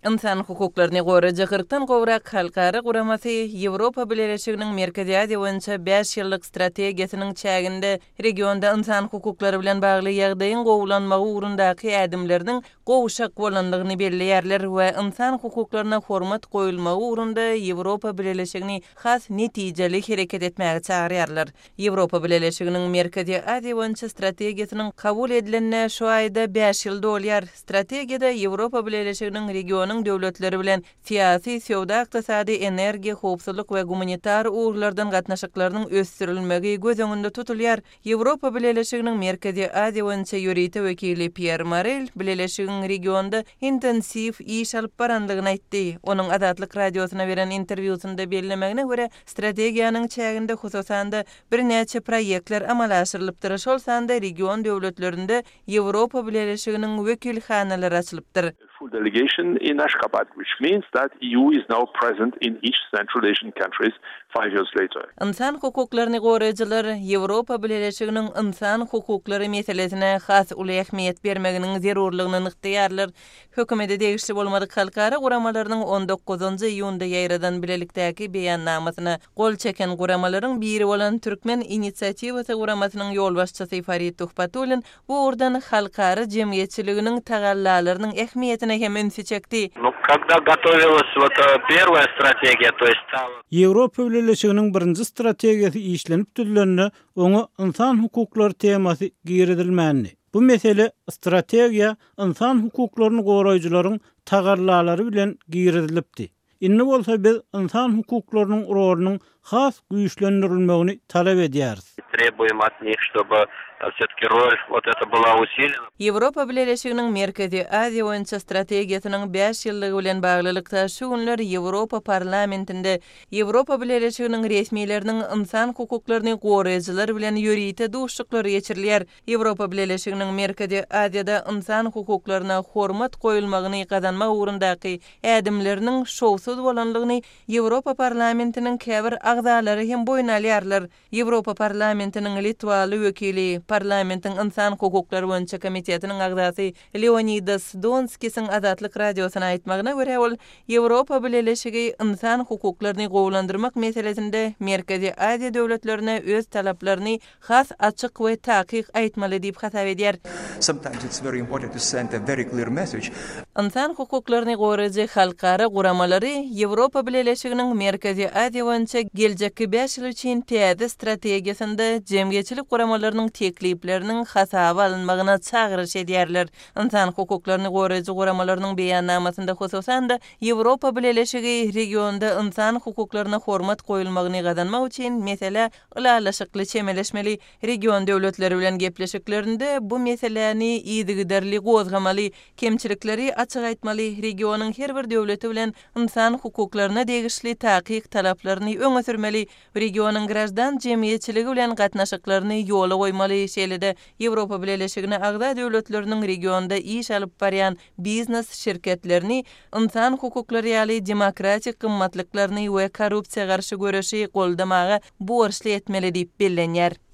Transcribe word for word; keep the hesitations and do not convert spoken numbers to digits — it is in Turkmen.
İnsan hukuklaryny goraja kırktan gowrak halkara guramasy Ýewropa Birleşiginiň Merkezi Aziýa boýunça beş ýyllyk strategiýasynyň çäginde regionda insan hukuklary bilen bagly ýagdaýyň gowulanmagy ugrundaky ädimleriniň gowuşak bolanlygyny belleýärler we insan hukuklaryna hormat goýulmagy ugrunda Ýewropa Birleşigini has netijeli hereket etmäge çagyrýarlar. Ýewropa Birleşiginiň Merkezi Aziýa boýunça strategiýasynyň kabul edilende şu aýda beş ýyl dolýar. Strategiýada Ýewropa Birleşiginiň region döwletleri bilen siyasi, sowda, ykdysady, energiýa, howpsuzlyk we gumanitar ugrlardan gatnaşyklarynyň ösdürilmegi göz öňünde tutulýar. Ýewropa Birleşiginiň Merkezi Aziýa boýunça ýöriti wekili Pierre Morel Birleşigiň regionda intensiv iş alyp barandygyny aýtdy. Onuň Azatlyk radiosyna beren interwýusynda bellemegine görä, strategiýanyň çäginde hususan da bir näçe proýektler amala aşyrylypdyr. Şol sanda region döwletlerinde Ýewropa Birleşiginiň wekilhanalary açylypdyr. Full delegation in Ashgabat, which means that E U is now present in each Central Asian countries five years later. İnsan hukuklaryny goraýjylar Ýewropa Birleşiginiň insan hukuklary meselesine has uly ähmiýet bermeginiň zerurlygyny nykdýarlar. Hökümete degişli bolmadyk halkara guramalarynyň on dokuzunçy iýunda ýaýradan bilelikdäki beýannamasyna gol çeken guramalaryň biri bolan Türkmen inisiatiwasy guramasynyň ýolbaşçysy Farid Tuhpatulin bu urdan halkara jemgyýetçiliginiň tagallalarynyň ähmiýetine hem ünsi çekdi. Ну, когда готовилась вот первая стратегия, то есть Ýewropa Birleşiginiň birinji strategiýasy işlenip düzülenine oňa insan hukuklary temasy giridilmäni. Bu mesele strategiýa insan hukuklaryny goraýjylaryň tagarlalary bilen giridilipdi. Inni bolsa biz insan hukuklarynyň rolunyň has güýçlendirilmegini talap edýäris. Требуем от них, чтобы всё-таки роль вот это была усилена. Ýewropa Birleşiginiň Merkezi Aziýa boýunça strategiýasynyň beş ýyllygy bilen baglylykda şu günler Ýewropa parlamentinde Ýewropa Birleşiginiň resmiýetleriniň insan hukuklaryny goraýjylar bilen ýörite duşuklary geçirilýär. Ýewropa Birleşiginiň Merkezi Aziýada insan hukuklaryna hormat goýulmagyny gazanmak ugrundaky ädimleriniň şowsuz bolanlygyny Ýewropa parlamentiniň käbir agzalary hem boýun alýarlar. Ýewropa parlamentiniň Litwaly wekili Parlamentin insan hukuklary boýunça komitetiniň agzasy Leonidas Donskiň Azatlyk radiosyna aýtmagyna görä, ol Ýewropa Birleşigi insan hukuklaryny gowlandyrmak meselesinde Merkezi Aziýa döwletlerine öz talaplaryny has açyk we takyk aýtmaly diýip hasap edýär. Sometimes it's very important to send a very clear message. İnsan hukuklaryny goraýjy halkara guramalary Ýewropa Birleşiginiň Merkezi Aziýa boýunça geljekki beş ýyl üçin täze strategiýasynda jemgyýetçilik guramalarynyň teklipleriniň hasaba alınmagyna çagyryş edýärler. İnsan hukuklaryny goraýjy guramalarynyň beýannamasyna hususan da Ýewropa Birleşigi regionda insan hukuklaryna hormat goýulmagyny gazanmak üçin mesele ulalaşykly çemeleşmeli region döwletleri bilen gepleşiklerinde bu meseleni ýygyderli gozgamaly, kemçilikleri açyk aýtmaly, regionyň her bir döwleti bilen insan hukuklaryna degişli takyk talaplaryny öňe sürmeli, regionyň grajdan jemgyýetçiligi bilen gatnaşyklaryny ýola goýmaly. Şeýlede Ýewropa Birleşigine agza döwletleriniň regionda iş alyp barýan biznes şirketlerini insan hukuklary ýaly demokratik gymmatlyklaryny we korrupsiýa garşy göreşi goldamaga borçly etmeli diýip bellenýär.